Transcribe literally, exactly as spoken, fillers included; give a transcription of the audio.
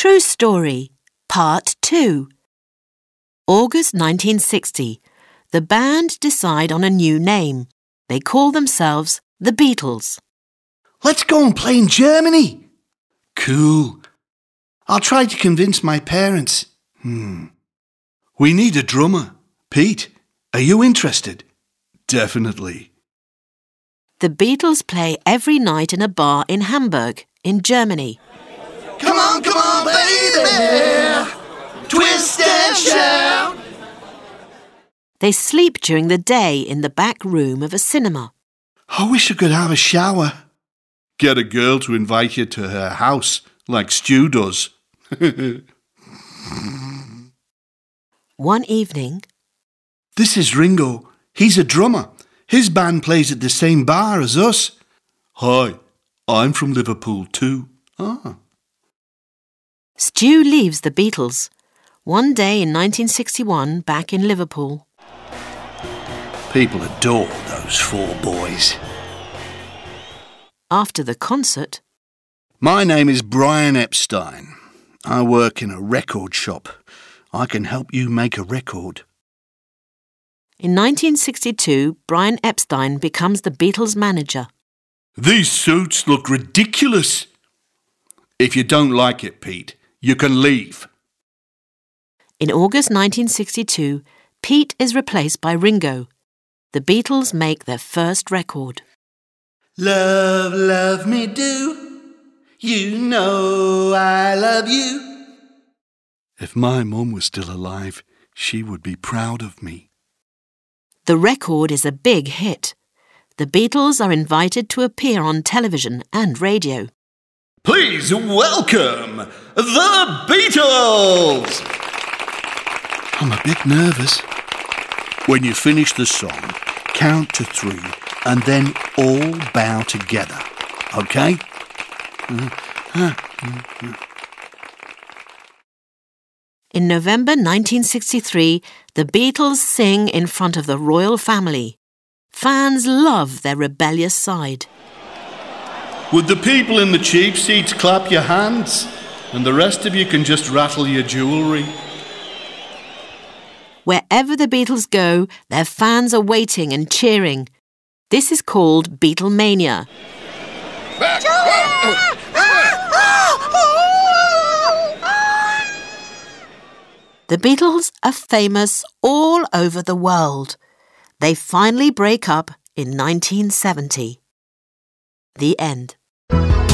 True Story, Part two. August nineteen sixty. The band decide on a new name. They call themselves the Beatles. Let's go and play in Germany. Cool. I'll try to convince my parents. Hmm. We need a drummer. Pete, are you interested? Definitely. The Beatles play every night in a bar in Hamburg, in Germany. Come on, come on, baby! Twist and shout! They sleep during the day in the back room of a cinema. I wish I could have a shower. Get a girl to invite you to her house, like Stu does. One evening, This is Ringo. He's a drummer. His band plays at the same bar as us. Hi, I'm from Liverpool too. Ah. Stu leaves the Beatles. One day in nineteen sixty-one, back in Liverpool. People adore those four boys. After the concert, My name is Brian Epstein. I work in a record shop. I can help you make a record. in nineteen sixty-two, Brian Epstein becomes the Beatles' manager. These suits look ridiculous. If you don't like it, Pete, you can leave. In August nineteen sixty-two, Pete is replaced by Ringo. The Beatles make their first record. Love, love me do. You know I love you. If my mum was still alive, she would be proud of me. The record is a big hit. The Beatles are invited to appear on television and radio. Please welcome the Beatles! I'm a bit nervous. When you finish the song, count to three and then all bow together, okay? In November nineteen sixty-three, the Beatles sing in front of the royal family. Fans love their rebellious side. Would the people in the cheap seats clap your hands? And the rest of you can just rattle your jewellery. Wherever the Beatles go, their fans are waiting and cheering. This is called Beatlemania. The Beatles are famous all over the world. They finally break up in nineteen seventy. The end.